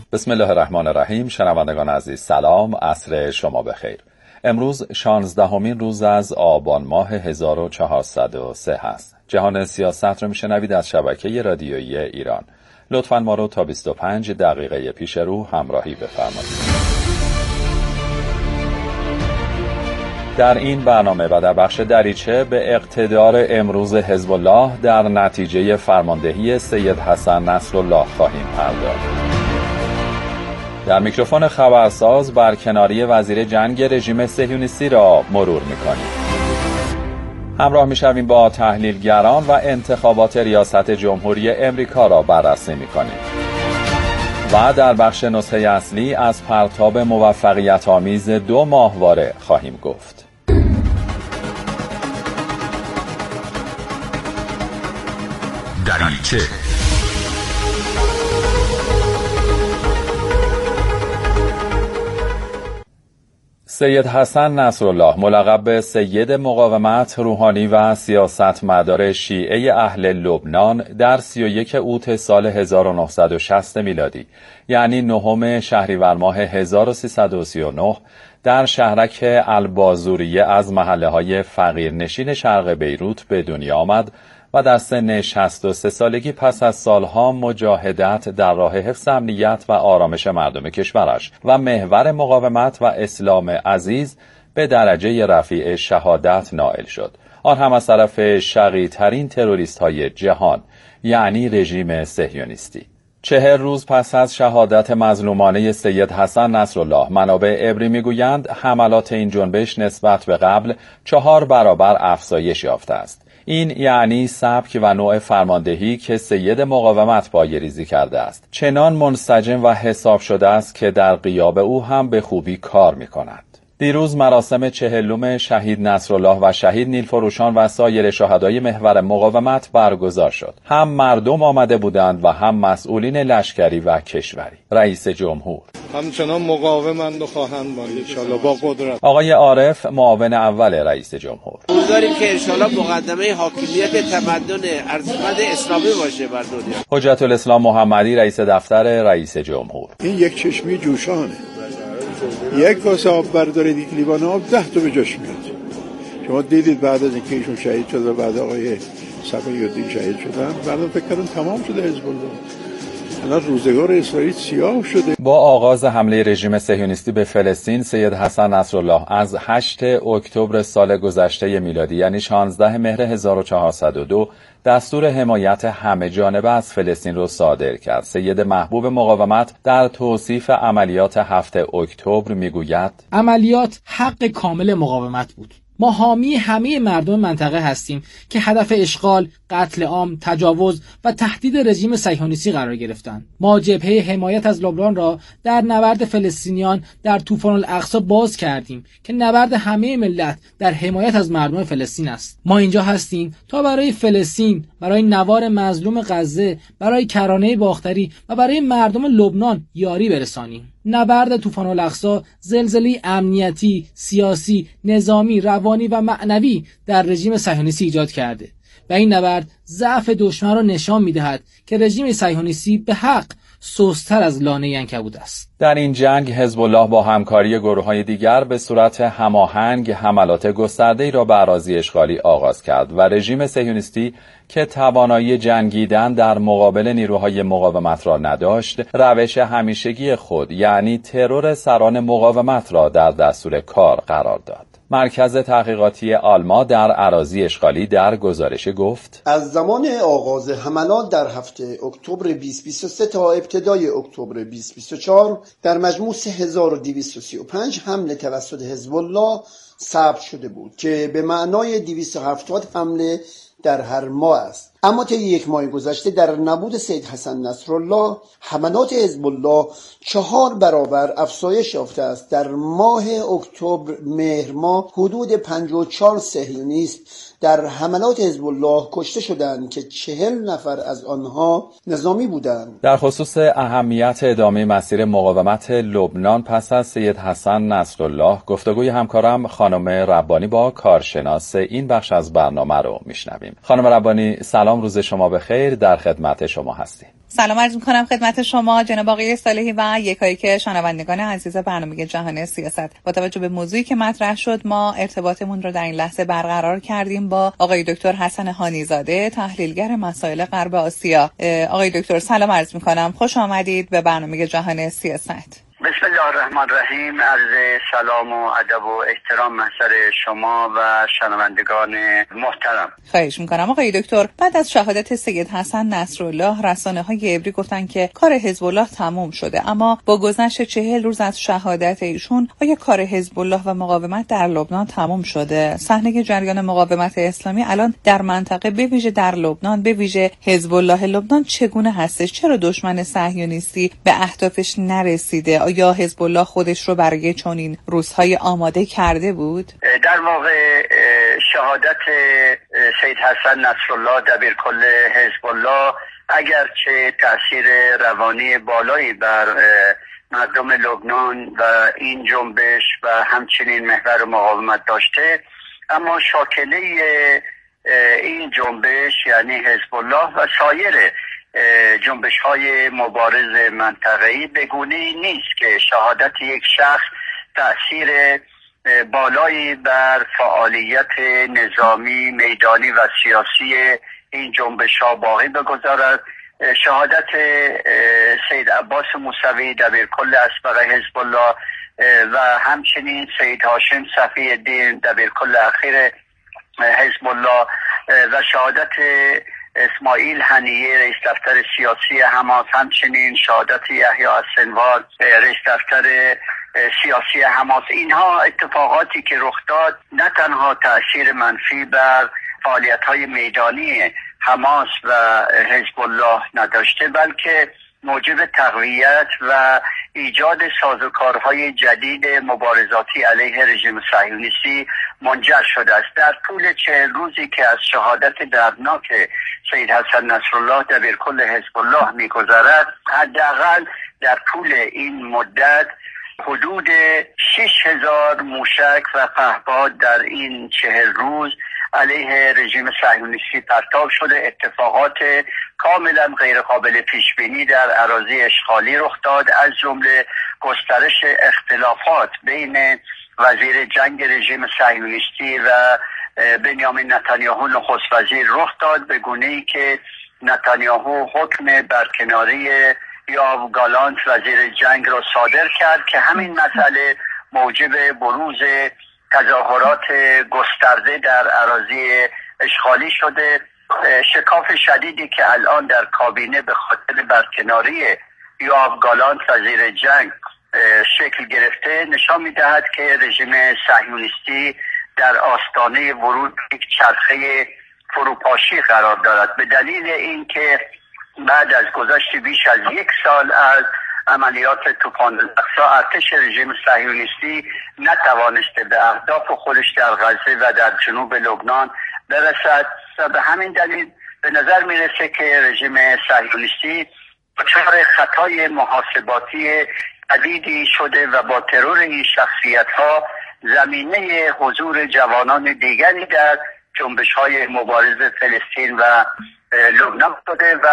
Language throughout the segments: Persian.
بسم الله الرحمن الرحیم. شنوندگان عزیز سلام، عصر شما بخیر. امروز 16مین روز از آبان ماه 1403 هست. جهان سیاست رو میشنوید از شبکه رادیویی ایران. لطفاً ما رو تا 25 دقیقه پیش رو همراهی بفرمایید. در این برنامه و در بخش دریچه به اقتدار امروز حزب الله در نتیجه فرماندهی سید حسن نصرالله خواهیم پرداخت. در میکروفون خبرساز برکناری وزیر جنگ رژیم صهیونیستی را مرور می‌کنیم. همراه می‌شویم با تحلیلگران و انتخابات ریاست جمهوری امریکا را بررسی می‌کنیم. و در بخش نسخه اصلی از پرتاب موفقیت آمیز 2 ماهواره خواهیم گفت. دریچه سید حسن نصرالله ملقب به سید مقاومت، روحانی و سیاستمدار شیعه اهل لبنان در 31 اوت سال 1960 میلادی یعنی 9 شهریور ماه 1339 در شهرک البازوریه از محله‌های فقیرنشین شرق بیروت به دنیا آمد و در سن 63 سالگی پس از سالها مجاهدت در راه حفظ امنیت و آرامش مردم کشورش و محور مقاومت و اسلام عزیز به درجه رفیع شهادت نائل شد، آن هم از طرف شقی‌ترین تروریست‌های جهان یعنی رژیم صهیونیستی. 40 روز پس از شهادت مظلومانه سید حسن نصرالله، منابع عبری میگویند حملات این جنبش نسبت به قبل 4 برابر افزایش یافته است. این یعنی سبک و نوع فرماندهی که سید مقاومت پایه‌ریزی کرده است چنان منسجم و حساب شده است که در غیاب او هم به خوبی کار می‌کند. دیروز مراسم 40م شهید نصرالله و شهید نیلفروشان و سایر شهدای محور مقاومت برگزار شد. هم مردم آمده بودند و هم مسئولین لشکری و کشوری. رئیس جمهور همچنان مقاومند و خواهند بود انشالله با قدرت. آقای عارف معاون اول رئیس جمهور: امیدواریم که انشالله مقدمه حاکمیت تمدن ارزشمند اسلامی باشه بر دنیا. حجت الاسلام محمدی رئیس دفتر رئیس جمهور: این یک چشمی جوشانه، یک کاسه آب بردارید، یک لیوان آب 10 تا به جاش میاد. شما دیدید بعد از اینکه ایشون شهید شد و بعد آقای صفی‌الدین شهید شدن، بعد فکر کردم تمام شده حزب الله. الان روزگار اسرائیل سیاه شده. با آغاز حمله رژیم صهیونیستی به فلسطین، سید حسن نصرالله از 8 اکتبر سال گذشته میلادی یعنی 16 مهر 1402 دستور حمایت همه جانبه از فلسطین را صادر کرد. سید محبوب مقاومت در توصیف عملیات 7 اکتبر میگوید: عملیات حق کامل مقاومت بود. ما حامی همه مردم منطقه هستیم که هدف اشغال، قتل عام، تجاوز و تهدید رژیم صهیونیستی قرار گرفتند. ما جبهه حمایت از لبنان را در نبرد فلسطینیان در طوفان الاقصی باز کردیم که نبرد همه ملت در حمایت از مردم فلسطین است. ما اینجا هستیم تا برای فلسطین، برای نوار مظلوم غزه، برای کرانه باختری و برای مردم لبنان یاری برسانیم. نبرد طوفان الاقصی زلزله امنیتی، سیاسی، نظامی، روانی و معنوی در رژیم صهیونیستی ایجاد کرده و این نبرد ضعف دشمن را نشان می‌دهد که رژیم صهیونیستی به حق سست‌تر از لانه عنکبوت است. در این جنگ حزب الله با همکاری گروه‌های دیگر به صورت هماهنگ حملات گسترده‌ای را به اراضی اشغالی آغاز کرد و رژیم صهیونیستی که توانایی جنگیدن در مقابل نیروهای مقاومت را نداشت، روش همیشگی خود یعنی ترور سران مقاومت را در دستور کار قرار داد. مرکز تحقیقاتی آلما در اراضی اشغالی در گزارش گفت: از زمان آغاز حملات در هفته اکتبر 2023 تا ابتدای اکتبر 2024 در مجموع 3235 حمله توسط حزب الله ثبت شده بود که به معنای 270 حمله در هر ماه است. اما طی 1 ماه گذشته در نبود سید حسن نصرالله حملات حزب الله 4 برابر افزایش یافته است. در ماه اکتبر مهر ماه حدود 54 صهیونیست در حملات حزب الله کشته شدند که 40 نفر از آنها نظامی بودند. در خصوص اهمیت ادامه مسیر مقاومت لبنان پس از سید حسن نصرالله گفتگوی همکارم خانم ربانی با کارشناس این بخش از برنامه رو میشنویم. خانم ربانی سلام، روز شما بخیر، در خدمت شما هستیم. سلام عرض می‌کنم خدمت شما جناب آقای صالحی و یکایک شنوندگان عزیز برنامه جهان سیاست. با توجه به موضوعی که مطرح شد ما ارتباطمون رو در این لحظه برقرار کردیم با آقای دکتر حسن هانیزاده، تحلیلگر مسائل غرب آسیا. آقای دکتر سلام عرض می‌کنم، خوش آمدید به برنامه جهان سیاست. بسم الله الرحمن الرحیم. عرض سلام و ادب و احترام محضر شما و شنوندگان محترم. خواهش میکنم آقای دکتر، بعد از شهادت سید حسن نصرالله رسانه‌های عبری گفتن که کار حزب الله تموم شده، اما با گذشت 40 روز از شهادت ایشون آیا کار حزب الله و مقاومت در لبنان تموم شده؟ صحنه جریان مقاومت اسلامی الان در منطقه به ویژه در لبنان، به ویژه حزب الله لبنان چگونه هستش؟ چرا دشمن صهیونیستی به اهدافش نرسیده؟ آیا حزب الله خودش رو برای چنین روزهای آماده کرده بود؟ در واقع شهادت سید حسن نصرالله دبیرکل حزب الله اگرچه تاثیر روانی بالایی بر مردم لبنان و این جنبش و همچنین محور مقاومت داشته، اما شاکله این جنبش یعنی حزب الله و سایر جنبش های مبارز منطقه‌ای به گونه‌ای نیست که شهادت یک شخص تأثیر بالایی بر فعالیت نظامی، میدانی و سیاسی این جنبش ها باقی بگذارد. شهادت سید عباس موسوی دبیرکل اسبق حزب الله و همچنین سید هاشم صفی الدین دبیرکل اخیر حزب الله و شهادت اسماعیل هنیه رئیس دفتر سیاسی حماس، همچنین شهادت یحیی السنوار رئیس دفتر سیاسی حماس، اینها اتفاقاتی که رخ داد نه تنها تأثیر منفی بر فعالیت‌های میدانی حماس و حزب الله نداشته، بلکه موجب تقویت و ایجاد سازوکارهای جدید مبارزاتی علیه رژیم صهیونیستی منجر شده است. در طول 40 روزی که از شهادت دردناک سید حسن نصرالله دبیرکل حزب الله می‌گذرد، حداقل در طول این مدت حدود 6000 موشک و پهپاد در این 40 روز علیه رژیم صهیونیستی پرتاب شده. اتفاقات کاملا غیر قابل پیش بینی در اراضی اشغالی رخ داد، از جمله گسترش اختلافات بین وزیر جنگ رژیم صهیونیستی و بنیامین نتانیاهو نخست وزیر رخ داد، به گونه‌ای که نتانیاهو حکم برکناری یوآو گالانت وزیر جنگ را صادر کرد که همین مسئله موجب بروز تظاهرات گسترده در اراضی اشغالی شده. شکاف شدیدی که الان در کابینه به خاطر برکناری یوآو گالانت وزیر جنگ شکل گرفته نشان می‌دهد که رژیم صهیونیستی در آستانه ورود یک چرخه فروپاشی قرار دارد، به دلیل اینکه بعد از گذشت بیش از 1 سال از عملیات طوفان الاقصی ارتش رژیم صهیونیستی نتوانسته به اهداف خودش در غزه و در جنوب لبنان برسد و به همین دلیل به نظر میرسه که رژیم صهیونیستی دچار خطای محاسباتی عدیدی شده و با ترور این شخصیت‌ها زمینه حضور جوانان دیگری در جنبش‌های مبارز فلسطین و لبنان شده و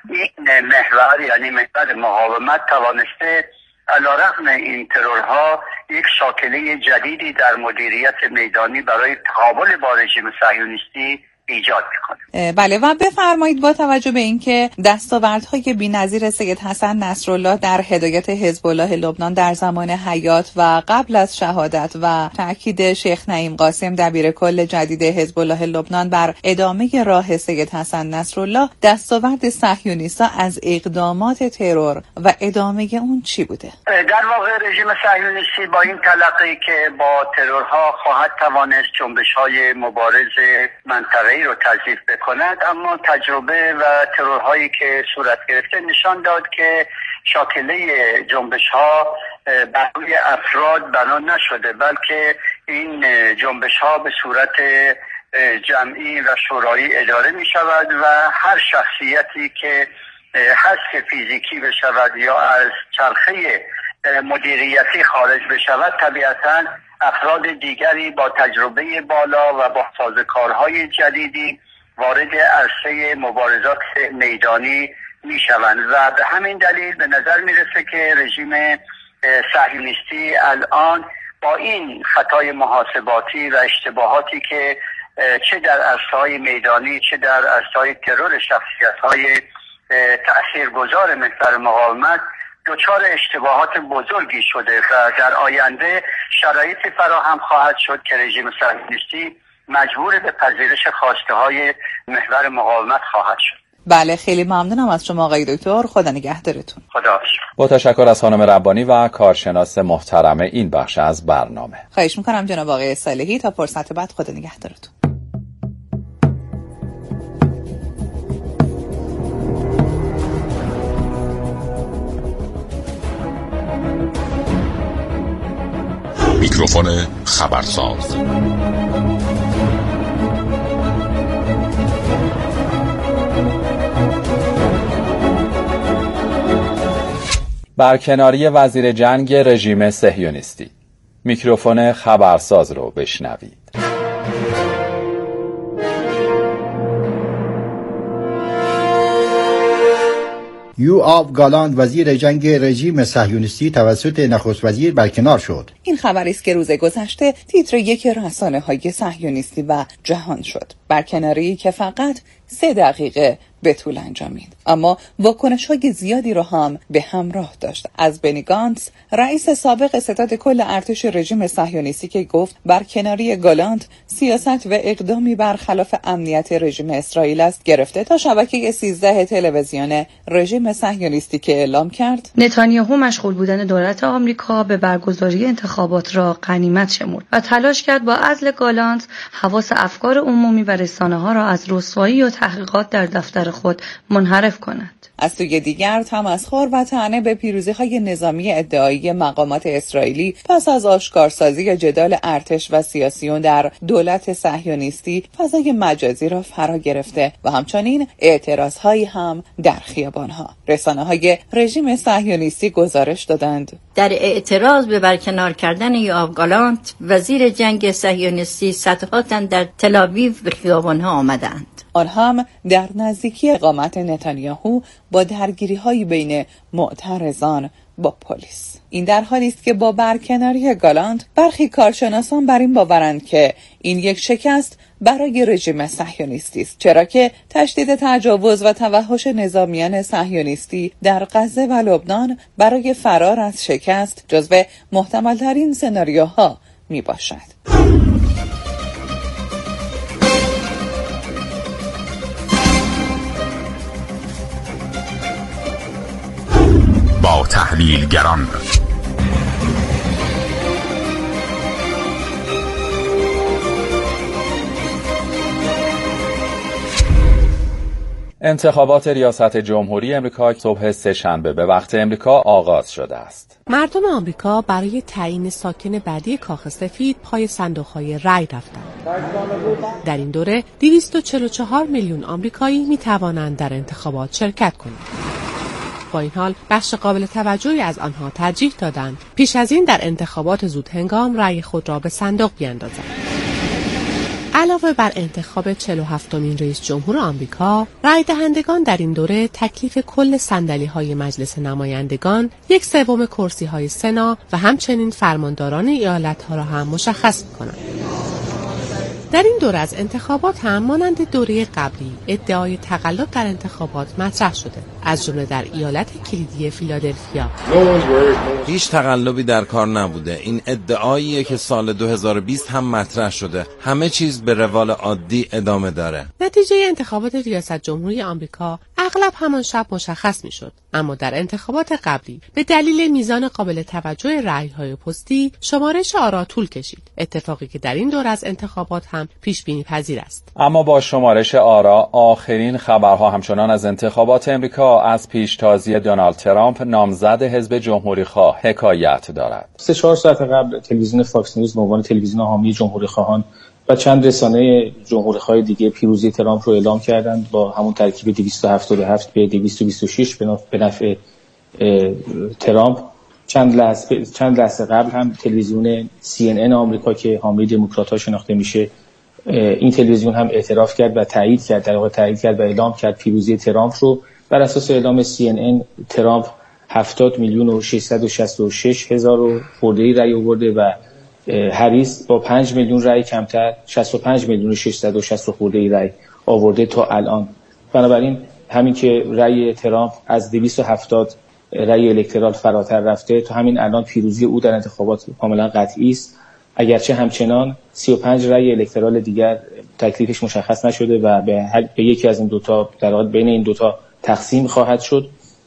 این محور یعنی محور مقاومت توانسته علیرغم این ترورها یک شاکله جدیدی در مدیریت میدانی برای تقابل با رژیم صهیونیستی ایجاد میکنه. بله، و بفرمایید با توجه به اینکه دستاوردهای بی‌نظیر سید حسن نصرالله در هدایت حزب الله لبنان در زمان حیات و قبل از شهادت و تأکید شیخ نعیم قاسم دبیرکل جدید حزب الله لبنان بر ادامه راه سید حسن نصرالله، دستاورد صهیونیست‌ها از اقدامات ترور و ادامه اون چی بوده؟ در واقع رژیم صهیونیستی با این تلقی که با ترورها خواهد توانست جنبش‌های مبارز منطقه‌ای رو تضعیف بکند، اما تجربه و ترورهایی که صورت گرفته نشان داد که شاکله جنبش‌ها بر روی افراد بنا نشده، بلکه این جنبش‌ها به صورت جمعی و شورایی اداره می شود و هر شخصیتی که حذف فیزیکی بشود یا از چرخه مدیریتی خارج بشود، طبیعتاً افراد دیگری با تجربه بالا و با سازوکارهای جدیدی وارد عرصه مبارزات میدانی میشوند و به همین دلیل به نظر میرسه که رژیم صهیونیستی الان با این خطای محاسباتی و اشتباهاتی که چه در عرصه‌های میدانی چه در عرصه‌های ترور شخصیت‌های تأثیرگذار محور مقاومت دچار اشتباهات بزرگی شده و در آینده شرایطی فراهم خواهد شد که رژیم صهیونیستی مجبور به پذیرش خواسته‌های محور مقاومت خواهد شد. بله، خیلی ممنونم از شما آقای دکتر. خدا نگهدارتون. خدا. با تشکر از خانم ربانی و کارشناس محترم این بخش از برنامه. خواهش میکنم جناب آقای صالحی. تا فرصت بعد خدا نگهدارتون. میکروفون خبرساز. برکناری وزیر جنگ رژیم صهیونیستی. میکروفون خبرساز رو بشنوید. یوآف گالاند وزیر جنگ رژیم صهیونیستی توسط نخست وزیر برکنار شد. این خبری است که روز گذشته تیتر یک رسانه‌های صهیونیستی و جهان شد. برکناری که فقط 3 دقیقه به طول انجامید، اما واکنش‌های زیادی را هم به همراه داشت. از بنی گانتس، رئیس سابق ستاد کل ارتش رژیم صهیونیستی، که گفت برکناری گالاند سیاست و اقدامی برخلاف امنیت رژیم اسرائیل است، گرفته تا شبکه 13 تلویزیون رژیم صهیونیستی که اعلام کرد نتانیاهو مشغول بودن دولت آمریکا به برگزاری انتخابات را غنیمت شمرد و تلاش کرد با عزل گالاند حواس افکار عمومی و رسانه‌ها را از رسوایی و تحقیقات در دفتر خود منحرف کند. از سوی دیگر تمسخر و طعنه به پیروزی‌های نظامی ادعایی مقامات اسرائیلی پس از آشکارسازی جدال ارتش و سیاسیون در دولت صهیونیستی فضای مجازی را فرا گرفته و همچنین اعتراض‌هایی هم در خیابان‌ها. رسانه‌های رژیم صهیونیستی گزارش دادند در اعتراض به برکنار کردن یوآف گالاند وزیر جنگ صهیونیستی صدها تن در تل‌آویو به خیابان‌ها آمدند. آنها هم در نزدیکی اقامت نتانیاهو با درگیری‌های بین معترضان با پلیس. این در حالی است که با برکناری گالاند برخی کارشناسان بر این باورند که این یک شکست برای رژیم صهیونیستی است، چرا که تشدید تجاوز و توحش نظامیان صهیونیستی در غزه و لبنان برای فرار از شکست جزو محتمل‌ترین سناریوها میباشد. با تحلیلگران انتخابات ریاست جمهوری امریکا صبح سه‌شنبه به وقت امریکا آغاز شده است. مردم آمریکا برای تعیین ساکن بعدی کاخ سفید پای صندوق‌های رای رفتند. در این دوره 244 میلیون آمریکایی می‌توانند در انتخابات شرکت کنند. با این حال بخش قابل توجهی از آنها ترجیح دادند پیش از این در انتخابات زودهنگام رأی خود را به صندوق بیاندازند. علاوه بر انتخاب 47مین رئیس جمهور آمریکا، رای دهندگان در این دوره تکلیف کل صندلی‌های مجلس نمایندگان، 1/3 کرسی‌های سنا و همچنین فرمانداران ایالت‌ها را هم مشخص می‌کنند. در این دوره از انتخابات هم مانند دوره قبلی ادعای تقلب در انتخابات مطرح شده، از جمله در ایالت کلیدی فیلادلفیا. هیچ تقلبی در کار نبوده. این ادعاییه که سال 2020 هم مطرح شده. همه چیز به روال عادی ادامه داره. نتیجه انتخابات ریاست جمهوری آمریکا اغلب همان شب مشخص میشد، اما در انتخابات قبلی به دلیل میزان قابل توجه رأی‌های پستی شمارش آرا طول کشید، اتفاقی که در این دوره از انتخابات هم پیش بینی پذیر است. اما با شمارش آرا آخرین خبرها همچنان از انتخابات امریکا از پیشتازی دونالد ترامپ نامزد حزب جمهوری‌خواه حکایت دارد. 3-4 ساعت قبل تلویزیون فاکس نیوز به عنوان تلویزیون حامی جمهوری‌خواهان و چند رسانه جمهوری‌خواه دیگه پیروزی ترامپ رو اعلام کردند با همون ترکیب 277 به 226 به نفع ترامپ. چند لحظه قبل هم تلویزیون CNN آمریکا که حامی دموکرات‌ها شناخته میشه، این تلویزیون هم اعتراف کرد و تایید کرد و اعلام کرد پیروزی ترامپ رو بر اساس اعلام CNN ترامپ 70,666,000 خورده‌ای رأی آورده و هریس با 5 میلیون رأی کمتر 65,660 خورده‌ای رأی آورده تا الان. بنابراین همین که رأی ترامپ از 270 رأی الکترال فراتر رفته، تا همین الان پیروزی او در انتخابات کاملا قطعی است، اگرچه همچنان 35 رأی الکترال دیگر تکلیفش مشخص نشده و به یکی از این دوتا در واقع بین این دوتا تقسیم خواهد شد.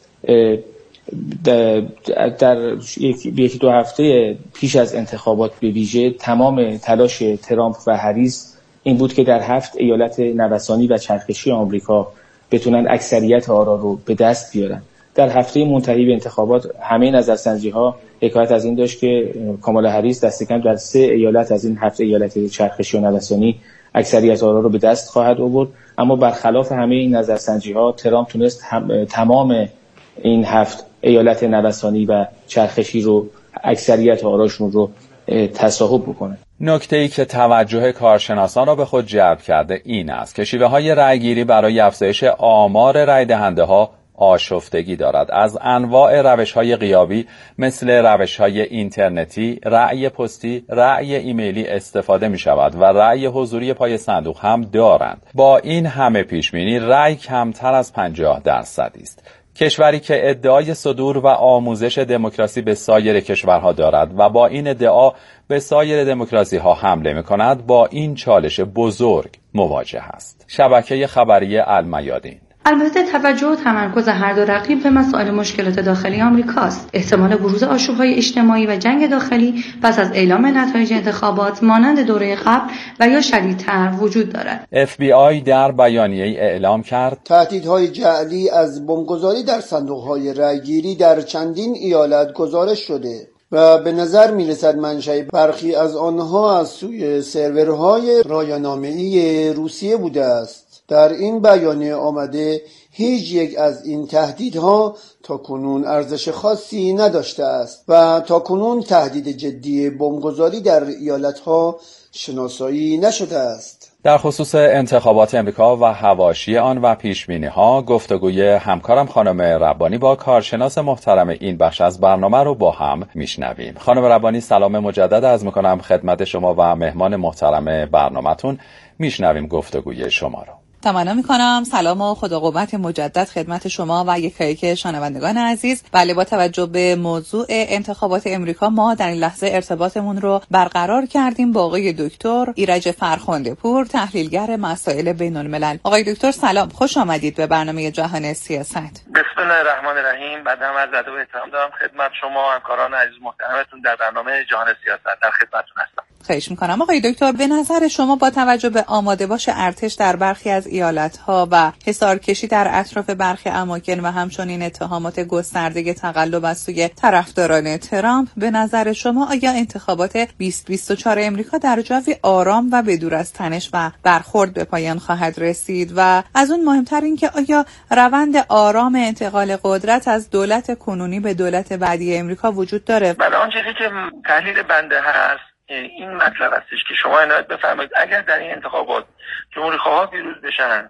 در یکی دو هفته پیش از انتخابات به ویژه تمام تلاش ترامپ و هریس این بود که در 7 ایالت نوسانی و چرخشی آمریکا بتونن اکثریت آرا رو به دست بیارن. در هفته منتهی به انتخابات همه نظرسنجی‌ها حکایت از این داشت که کامالا هریس دست کم در 3 ایالت از این 7 ایالت چرخشی و نوسانی اکثریت آرا رو به دست خواهد آورد. اما برخلاف همه این نظرسنجی‌ها ترامپ تونست تمام این 7 ایالت نوسانی و چرخشی رو اکثریت آراشون رو تصاحب بکنه. نکته‌ای که توجه کارشناسان را به خود جلب کرده این است که شیوه‌های رأی‌گیری برای افزایش آمار رأی دهنده‌ها آشفتگی دارد. از انواع روش‌های غیابی مثل روش‌های اینترنتی، رأی پستی، رأی ایمیلی استفاده می‌شود و رأی حضوری پای صندوق هم دارند. با این همه پیش‌بینی رأی کمتر از 50% است. کشوری که ادعای صدور و آموزش دموکراسی به سایر کشورها دارد و با این ادعا به سایر دموکراسی‌ها حمله می‌کند با این چالش بزرگ مواجه است. شبکه خبری المیادین. البته توجه و تمرکز هر دو رقیب به مسائل مشکلات داخلی آمریکاست. احتمال بروز آشوب‌های اجتماعی و جنگ داخلی پس از اعلام نتایج انتخابات مانند دوره قبل و یا شدیدتر وجود دارد. FBI در بیانیه‌ای اعلام کرد تهدیدهای جعلی از بمبگذاری در صندوق‌های رأیگیری در چندین ایالت گزارش شده و به نظر می‌رسد منشأ برخی از آنها از سوی سرورهای رایانامه‌ای روسیه بوده است. در این بیانیه آمده هیچ یک از این تهدیدها تاکنون ارزش خاصی نداشته است و تاکنون تهدید جدی بمبگذاری در ایالتها شناسایی نشده است. در خصوص انتخابات امریکا و حواشی آن و پیش‌بینی‌ها گفتگوی همکارم خانم ربانی با کارشناس محترم این بخش از برنامه رو با هم میشنویم. خانم ربانی سلام مجدد عرض می‌کنم خدمت شما و مهمان محترم برنامه‌تون. میشنویم گفتگوی شما رو. تمنا میکنم. سلام و خدا قوت مجدد خدمت شما و یکایک شنوندگان عزیز. بله، با توجه به موضوع انتخابات امریکا ما در این لحظه ارتباطمون رو برقرار کردیم با آقای دکتر ایرج فرخنده پور، تحلیلگر مسائل بین الملل. آقای دکتر سلام، خوش آمدید به برنامه جهان سیاست. بسم الله الرحمن الرحیم. بعد هم از ادب و احترام دارم خدمت شما همکاران عزیز محترمتون در برنامه جهان سیاست در خدمتتون هستم. خواهش میکنم. آقای دکتر، به نظر شما با توجه به آماده باش ارتش در برخی از ایالت‌ها و حصارکشی در اطراف برخی اماکن و همچنین اتهامات گسترده تقلب از سوی طرفداران ترامپ، به نظر شما آیا انتخابات 2024 امریکا در جوی آرام و بدور از تنش و برخورد به پایان خواهد رسید و از اون مهمتر این که آیا روند آرام انتقال قدرت از دولت کنونی به دولت بعدی امریکا وجود داره؟ بله، آن چیزی که تحلیل بنده هست این مطلب هستش که شما عنایت بفرمایید اگر در این انتخابات جمهوری خواها پیروز بشن،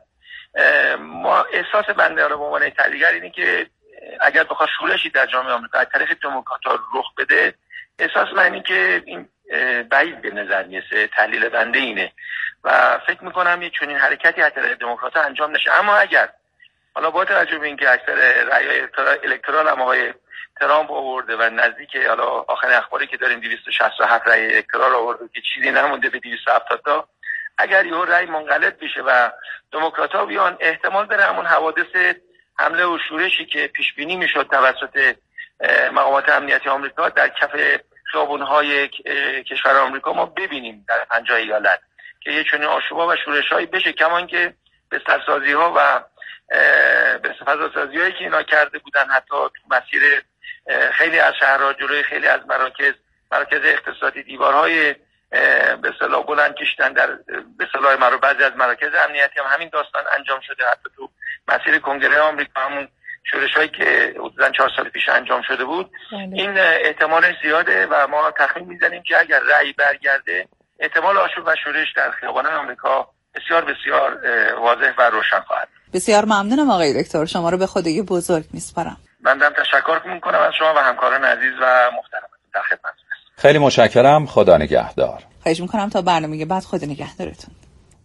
ما احساس بنده رو به عنوان تحلیلگر اینه که اگر بخواد شورشی در جامعه آمریکا از طریق دموکرات‌ها رخ بده، احساس من اینه که این بعید به نظر میرسه. تحلیل بنده اینه و فکر میکنم یه چنین حرکتی از طریق دموکرات‌ها انجام نشه. اما اگر حالا با توجه به اینکه اکثر رأی‌های الکترال هم آقای ترامپ آورده و نزدیک حالا آخرین اخباری که داریم 267 رأی الکترال آورده که چیزی نمونده به 270 تا، اگر یه رأی منقلب بشه و دموکرات‌ها بیان، احتمال داره همون حوادث حمله و شورشی که پیش بینی میشد توسط مقامات امنیتی آمریکا در کف خیابون‌های کشور آمریکا ما ببینیم در 50 ایالت که یه چنین آشوب‌ها و شورش‌هایی بشه، کمان که به سرسازی‌ها و به فضاسازی‌هایی که اینا کرده بودن حتی تو مسیر خیلی از شهرها جلوی خیلی از مراکز اقتصادی دیوارهای به اصطلاح بلند کشیدن، در به اصطلاح بعضی از مراکز امنیتی هم همین داستان انجام شده. حتی تو مسیر کنگره آمریکا همون شورش‌هایی که حدوداً 4 سال پیش انجام شده بود. این احتمال زیاده و ما تخمین میزنیم که اگر رأی برگرده، احتمال آشوب و شورش در خیابان‌های آمریکا بسیار بسیار واضح و روشن خواهد. بسیار ممنونم آقای دکتر، شما رو به خدای بزرگ میسپارم. بنده هم تشکر میکنم از شما و همکاران عزیز و محترمتون. در خدمتتون. خیلی متشکرم. خدا نگهدار. خواهش میکنم تا برنامه بعد خدا نگهدارتون.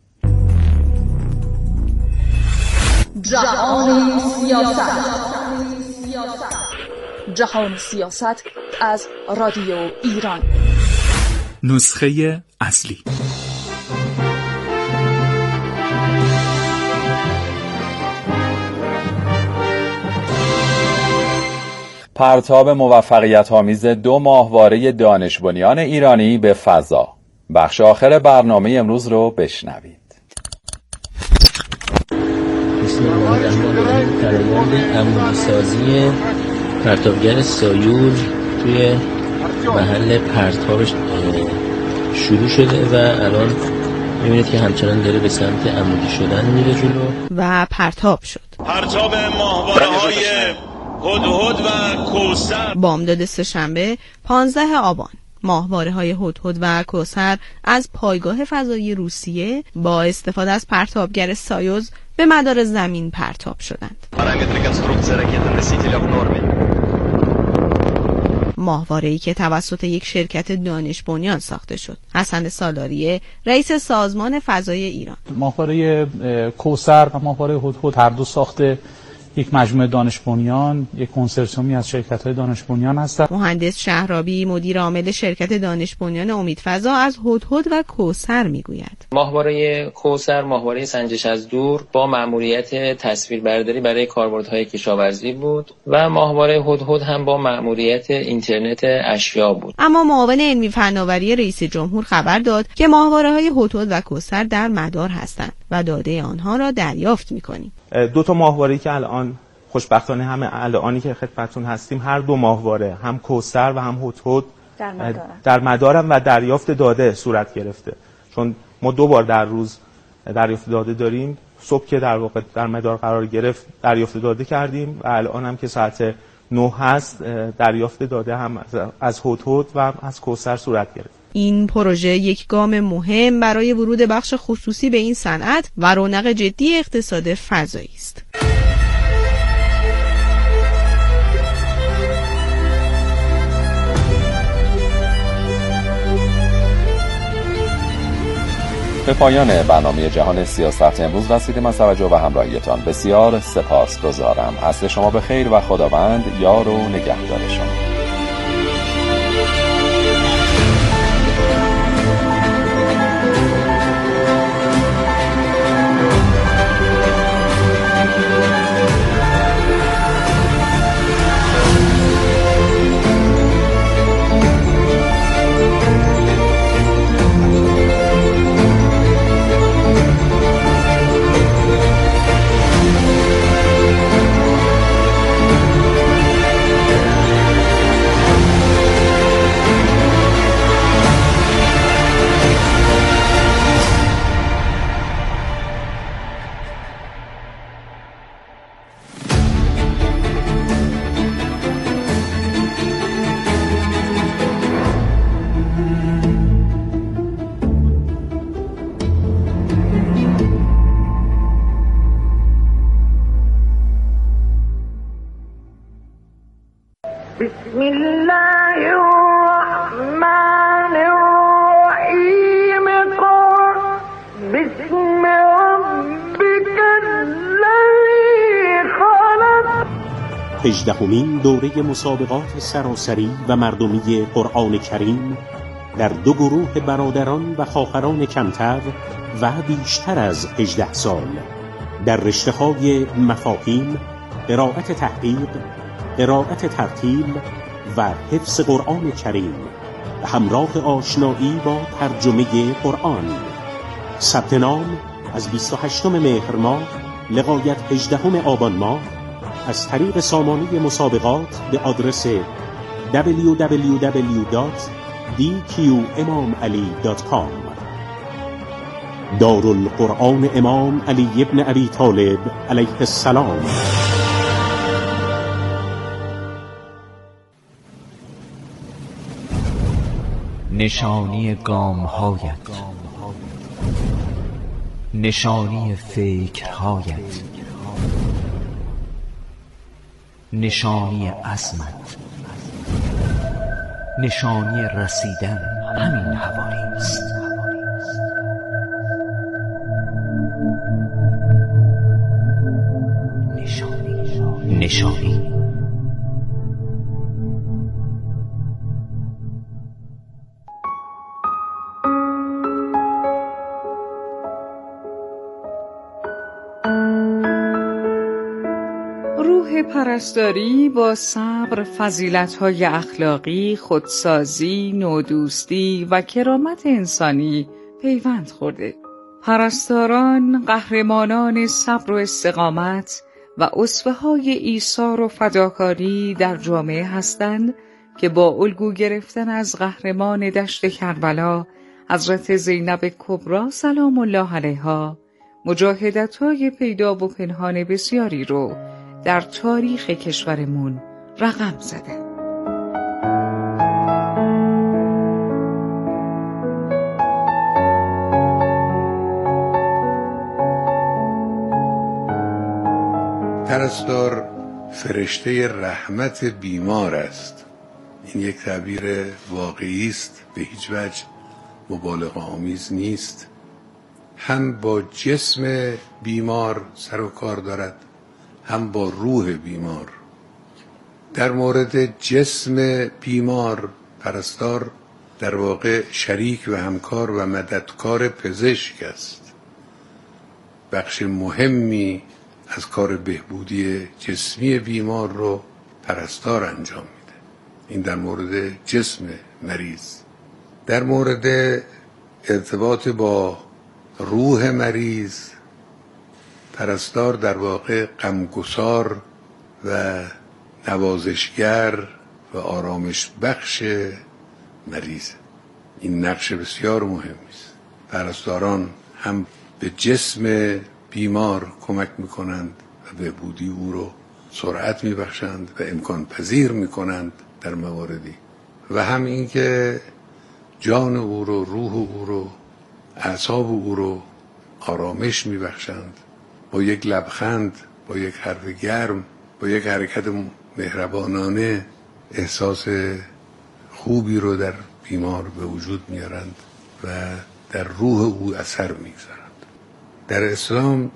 جهان سیاست. جهان سیاست از رادیو ایران. نسخه اصلی. پرتاب موفقیت‌آمیز 2 ماهواره دانش بنیان ایرانی به فضا. بخش آخر برنامه امروز رو بشنوید. بسم الله الرحمن الرحیم. فرآیند عمودی‌سازی پرتابگر سایوز توی محل پرتابش شروع شده و الان می‌بینید که همچنان داره به سمت عمودی شدن میره جلو و پرتاب شد. پرتاب ماهواره‌های هدهد و کوثر. بامداد سه‌شنبه 15 آبان ماهواره‌های هدهد و کوثر از پایگاه فضایی روسیه با استفاده از پرتابگر سایوز به مدار زمین پرتاب شدند. ماهواره‌ای که توسط یک شرکت دانش بنیان ساخته شد. حسن سالاریه، رئیس سازمان فضای ایران. ماهواره کوثر و ماهواره هدهد هر دو ساخته یک مجموعه دانش بنیان، یک کنسرسیومی از شرکت‌های دانش بنیان هستند. مهندس شهرابی، مدیر عامل شرکت دانش بنیان امیدفضا، از هدهد و کوثر میگوید. ماهواره کوثر ماهواره سنجش از دور با مأموریت تصویربرداری برای کاربردهای کشاورزی بود و ماهواره هدهد هم با مأموریت اینترنت اشیا بود. اما معاون علمی فناوری رئیس جمهور خبر داد که ماهواره‌های هدهد و کوثر در مدار هستند و داده آنها را دریافت می‌کنیم. 2 ماهواره‌ای که الان خوشبختانه همه الانی که خدمتتون هستیم، هر 2 ماهواره، هم کوثر و هم هدهد در مدارم و دریافت داده صورت گرفته. چون ما 2 بار در روز دریافت داده داریم. صبح که در واقع در مدار قرار گرفت دریافت داده کردیم و الان هم که ساعت 9 هست دریافت داده هم از هدهد و از کوثر صورت گرفت. این پروژه یک گام مهم برای ورود بخش خصوصی به این صنعت و رونق جدی اقتصاد فضایی است. به پایان برنامه جهان سیاست امروز رسیدیم. از توجه و همراهیتان بسیار سپاسگزارم. عصر شما به خیر و خداوند یار و نگهدار شما. بسم الله الرحمن الرحیم قل بسم ربک الذی خلق. 18مین دوره مسابقات سراسری و مردمی قرآن کریم در 2 گروه برادران و خواهران کمتر و بیشتر از 18 سال در رشته‌های مفاهیم، قرائت تحقیق، قرائت ترتیل و حفظ قرآن کریم و همراه آشنایی با ترجمه قرآن. ثبت نام از 28 مهر ماه لغایت 18 آبان ماه از طریق سامانه مسابقات به آدرس www.dqimamali.com. دارالقرآن امام علی ابن ابی طالب علیه السلام. نشانی گام‌هایت، نشانی فکرهایت، نشانی عظمت، نشانی رسیدن همین حوالی است. نشانی روح پرستاری با صبر، فضیلت‌های اخلاقی، خودسازی، نودوستی و کرامت انسانی پیوند خورده. پرستاران قهرمانان صبر و استقامت و اسوه‌های ایثار و فداکاری در جامعه هستند که با الگو گرفتن از قهرمان دشت کربلا حضرت زینب کبری سلام الله علیها مجاهدت‌های پیدا و پنهان بسیاری رو در تاریخ کشورمون رقم زدن. پرستار فرشته رحمت بیمار است. این یک تعبیر واقعی است، به هیچ وجه مبالغه آمیز نیست. هم با جسم بیمار سر و کار دارد، هم با روح بیمار. در مورد جسم بیمار پرستار در واقع شریک و همکار و مددکار پزشک است. بخش مهمی از کار بهبودی جسمی بیمار رو پرستار انجام میده. این در مورد جسم مریض. در مورد ارتباط با روح مریض پرستار در واقع غمگسار و نوازشگر و آرامش بخش مریض. این نقش بسیار مهمی است. پرستاران هم به جسم بیمار کمک میکنند و بهبودی او رو سرعت میبخشند و امکان پذیر میکنند در مواردی، و هم این که جان او رو، روح او رو، اعصاب او رو آرامش میبخشند. با یک لبخند، با یک حرف گرم، با یک حرکت مهربانانه احساس خوبی رو در بیمار به وجود میارند و در روح او اثر میگذارند. در اسلام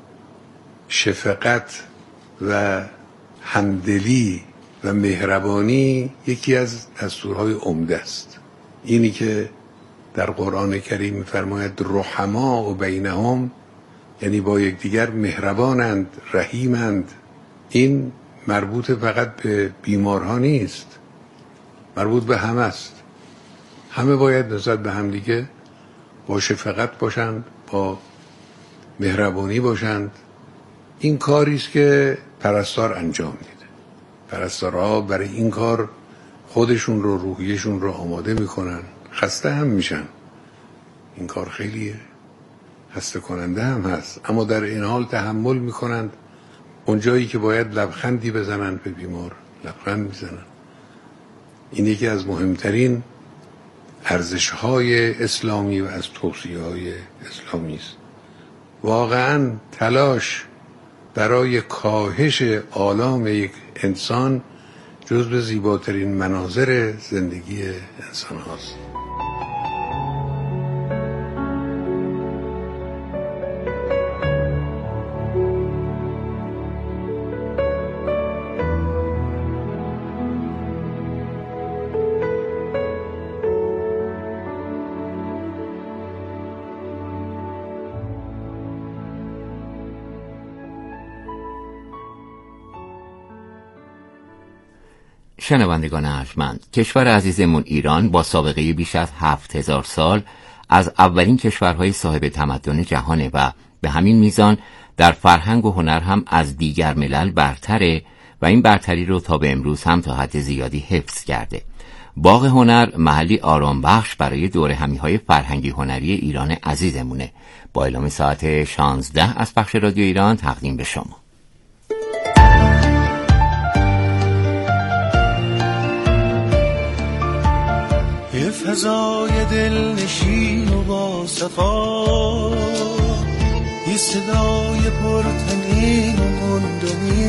شفقت و همدلی و مهربانی یکی از دستورهای عمده است. اینی که در قرآن کریم می‌فرماید رحما و بینهم، یعنی با یکدیگر مهربانند، رحیمند. این مربوط فقط به بیمارها نیست، مربوط به همه است. همه باید نسبت به همدیگه با شفقت باشند، با مهربانی باشند. این کاری است که پرستار انجام میده. پرستارها برای این کار خودشون رو، روحیشون رو آماده میکنن. خسته هم میشن، این کار خیلی خسته کننده هم هست، اما در این حال تحمل میکنند. اونجایی که باید لبخندی بزنن به بیمار لبخند میزنن. این یکی از مهمترین ارزش‌های اسلامی و از توصیه‌های اسلامی است. واقعاً تلاش برای کاهش آلام یک انسان جزو زیباترین مناظر زندگی انسان هاست. شنوندگان ارجمند، کشور عزیزمون ایران با سابقه بیش از 7000 سال از اولین کشورهای صاحب تمدن جهانه و به همین میزان در فرهنگ و هنر هم از دیگر ملل برتره و این برتری رو تا به امروز هم تا حد زیادی حفظ کرده. باغ هنر محلی آرام بخش برای دوره همیهای فرهنگی هنری ایران عزیزمونه. با اعلام ساعت 16 از پخش رادیو ایران تقدیم به شما. یه فضای دلنشین و با صفا، یه صدای پرتنین و مندنی،